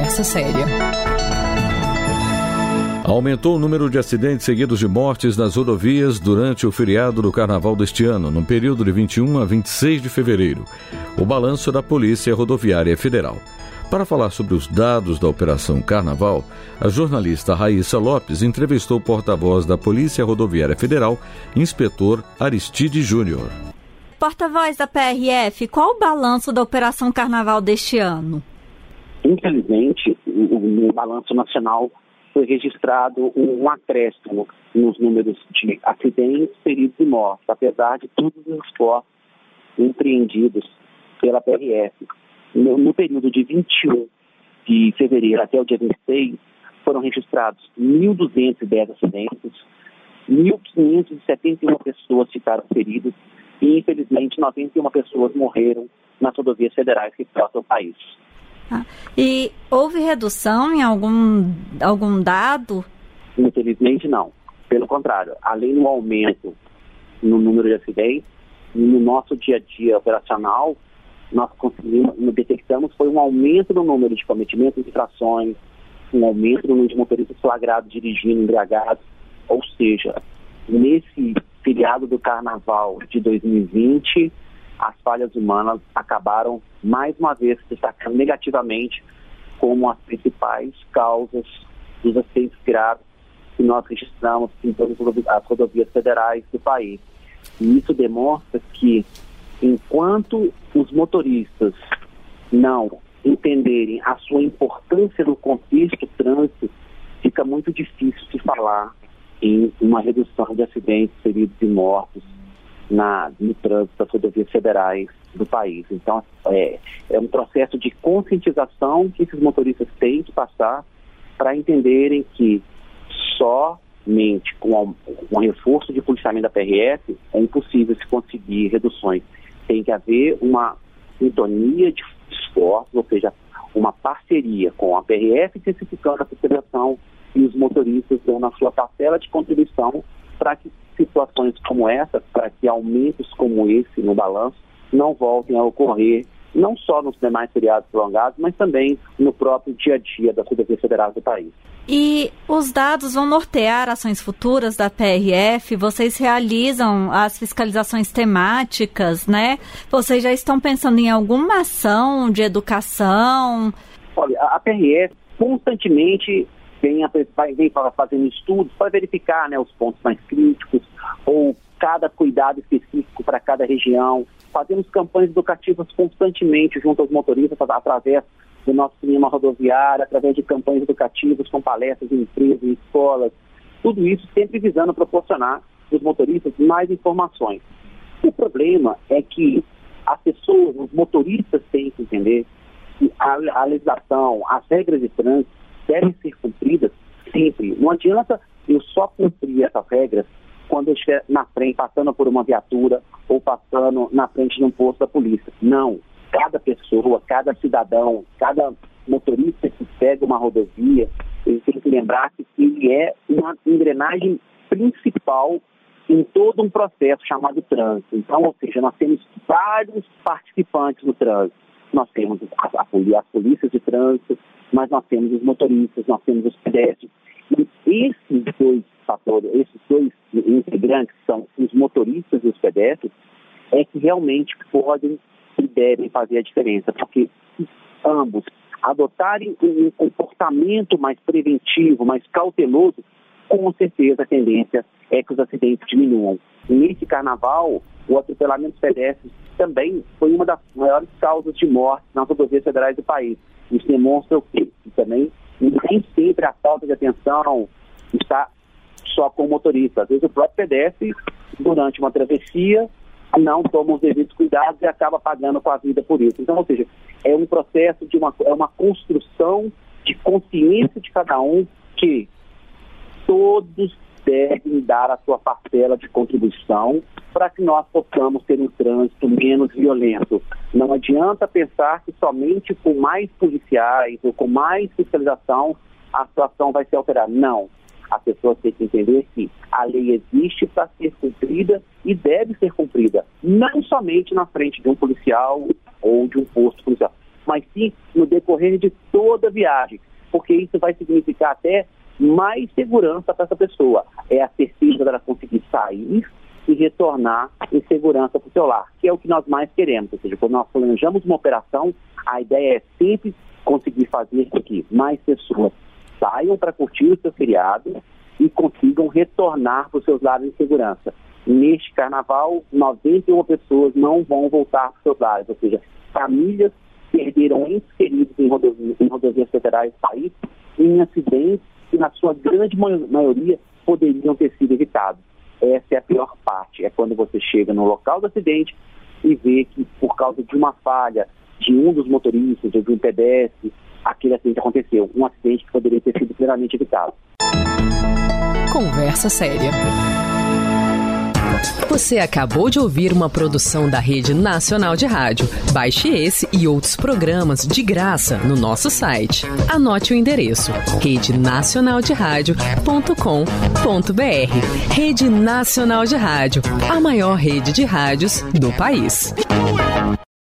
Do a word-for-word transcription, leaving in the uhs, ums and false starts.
conversa séria. Aumentou o número de acidentes seguidos de mortes nas rodovias durante o feriado do Carnaval deste ano, no período de vinte e um a vinte e seis de fevereiro. O balanço da Polícia Rodoviária Federal. Para falar sobre os dados da Operação Carnaval, a jornalista Raíssa Lopes entrevistou o porta-voz da Polícia Rodoviária Federal, inspetor Aristide Júnior. Porta-voz da P R F, qual o balanço da Operação Carnaval deste ano? Infelizmente, no balanço nacional foi registrado um acréscimo nos números de acidentes, feridos e mortes, apesar de todos os esforços empreendidos pela P R F. No, no período de vinte e um de fevereiro até o dia vinte e seis, foram registrados mil duzentos e dez acidentes, mil quinhentas e setenta e uma pessoas ficaram feridas e, infelizmente, noventa e uma pessoas morreram nas rodovias federais que cruzam o país. Ah, e houve redução em algum, algum dado? Infelizmente, não. Pelo contrário, além do aumento no número de acidentes, no nosso dia a dia operacional, nós conseguimos, detectamos foi um aumento no número de cometimentos de infrações, um aumento no número de motoristas flagrados dirigindo embriagados, ou seja, nesse feriado do Carnaval de dois mil e vinte, as falhas humanas acabaram, mais uma vez, destacando negativamente como as principais causas dos acidentes graves que nós registramos em todas as rodovias federais do país. E isso demonstra que, enquanto os motoristas não entenderem a sua importância no contexto do trânsito, fica muito difícil de falar em uma redução de acidentes, feridos e mortos na, no trânsito das rodovias federais do país. Então, é, é um processo de conscientização que esses motoristas têm que passar para entenderem que somente com um reforço de policiamento da P R F é impossível se conseguir reduções. Tem que haver uma sintonia de esforços, ou seja, uma parceria com a P R F, intensificando a fiscalização e os motoristas dando a sua parcela de contribuição para que situações como essa, para que aumentos como esse no balanço não voltem a ocorrer, não só nos demais feriados prolongados, mas também no próprio dia a dia das rodovias federais do país. E os dados vão nortear ações futuras da P R F? Vocês realizam as fiscalizações temáticas, né? Vocês já estão pensando em alguma ação de educação? Olha, a P R F constantemente vem, vem fazendo estudos para verificar, né, os pontos mais críticos ou cada cuidado específico para cada região. Fazemos campanhas educativas constantemente junto aos motoristas através do nosso cinema rodoviário, através de campanhas educativas com palestras em empresas, em escolas, tudo isso sempre visando proporcionar aos motoristas mais informações. O problema é que as pessoas, os motoristas têm que entender que a, a legislação, as regras de trânsito devem ser cumpridas sempre. Não adianta eu só cumprir essas regras quando eu estiver na frente, passando por uma viatura ou passando na frente de um posto da polícia. Não. Cada pessoa, cada cidadão, cada motorista que pega uma rodovia, ele tem que lembrar que ele é uma engrenagem principal em todo um processo chamado trânsito. Então, ou seja, nós temos vários participantes no trânsito. Nós temos a, a, as polícias de trânsito, mas nós temos os motoristas, nós temos os pedestres. E esses dois fatores, esses dois integrantes, são os motoristas e os pedestres, é que realmente podem e devem fazer a diferença, porque se ambos adotarem um comportamento mais preventivo, mais cauteloso, com certeza a tendência é que os acidentes diminuam. Nesse carnaval, o atropelamento dos pedestres também foi uma das maiores causas de morte nas rodovias federais do país. Isso demonstra o quê? Que também nem sempre a falta de atenção está só com o motorista. Às vezes o próprio pedestre, durante uma travessia, não toma os devidos cuidados e acaba pagando com a vida por isso. Então, ou seja, é um processo de uma, é uma construção de consciência de cada um que todos devem dar a sua parcela de contribuição para que nós possamos ter um trânsito menos violento. Não adianta pensar que somente com mais policiais ou com mais fiscalização a situação vai ser alterada. Não. As pessoas têm que entender que a lei existe para ser cumprida e deve ser cumprida, não somente na frente de um policial ou de um posto policial. mas sim no decorrer de toda a viagem, porque isso vai significar até mais segurança para essa pessoa. É a certeza dela conseguir sair e retornar em segurança para o seu lar, que é o que nós mais queremos. Ou seja, quando nós planejamos uma operação, a ideia é sempre conseguir fazer com que mais pessoas saiam para curtir o seu feriado e consigam retornar para os seus lares em segurança. Neste carnaval, noventa e uma pessoas não vão voltar para os seus lares, ou seja, famílias perderam entes queridos em rodovias, em rodovias federais do país em acidentes que, na sua grande maioria, poderiam ter sido evitados. Essa é a pior parte, é quando você chega no local do acidente e vê que, por causa de uma falha de um dos motoristas, de um pedestre, aquele acidente aconteceu. Um acidente que poderia ter sido plenamente evitado. Conversa séria. Você acabou de ouvir uma produção da Rede Nacional de Rádio. Baixe esse e outros programas de graça no nosso site. Anote o endereço: rede nacional de rádio ponto com ponto b r. Rede Nacional de Rádio, a maior rede de rádios do país.